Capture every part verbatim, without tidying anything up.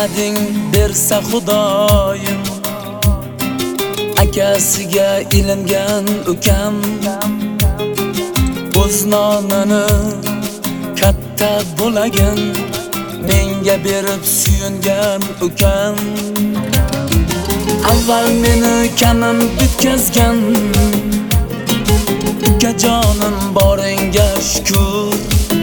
omading bersa Xudoyim, akasiga ilingan ukam, o'z nonini katta bo'lagin menga berib suyungan ukam. Avval meni kamim bitkazgan ukajonim boringga shukr.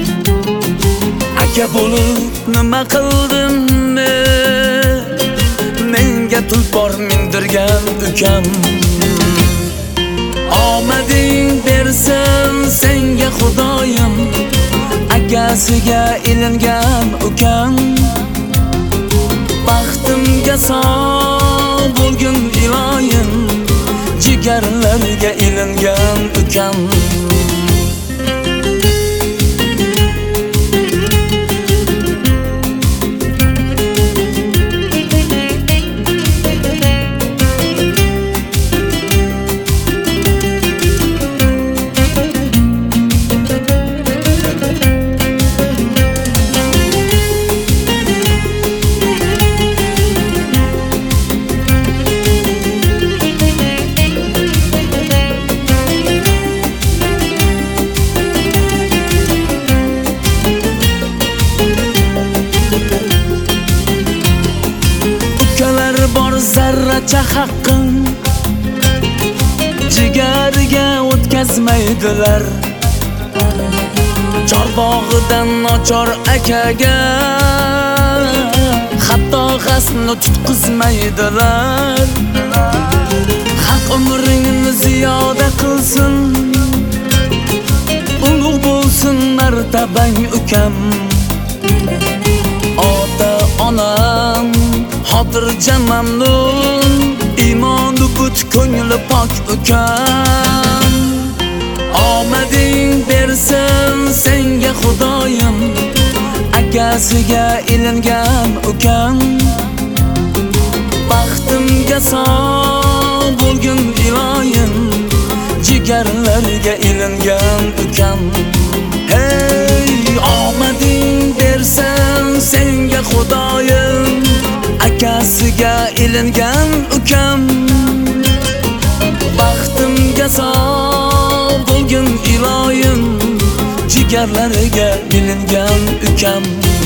Aka bo'lib nima qildim men, menga tulpor mindirgan ukam. Omading bersin senga Xudoyim, akasiga ilingan ukam. Baxtimga sog' bo'lgin iloyim, jigarlarga ilingan ukam. Zarracha haqqim jigarga o'tkazmaydilar. Chorbog'idan nochor akaga hatto qasdni tutqizmaydilar. Haq umringni ziyoda qilsin, ulug' bo'lsin martabang ukam. Ota onam xotirja mamnun, iymoni but ko'ngli pok ukam. Omading bersin senga Xudoyim, akasiga ilingan ukam. Baxtimga sog' bo'lgin iloyim, jigarlarga ilingan ukam. Hey, omading bersin senga Xudoyim, akasiga ilingan ukam. Baxtimga sog' bo'lgin iloyim, jigarlariga ilingan ukam.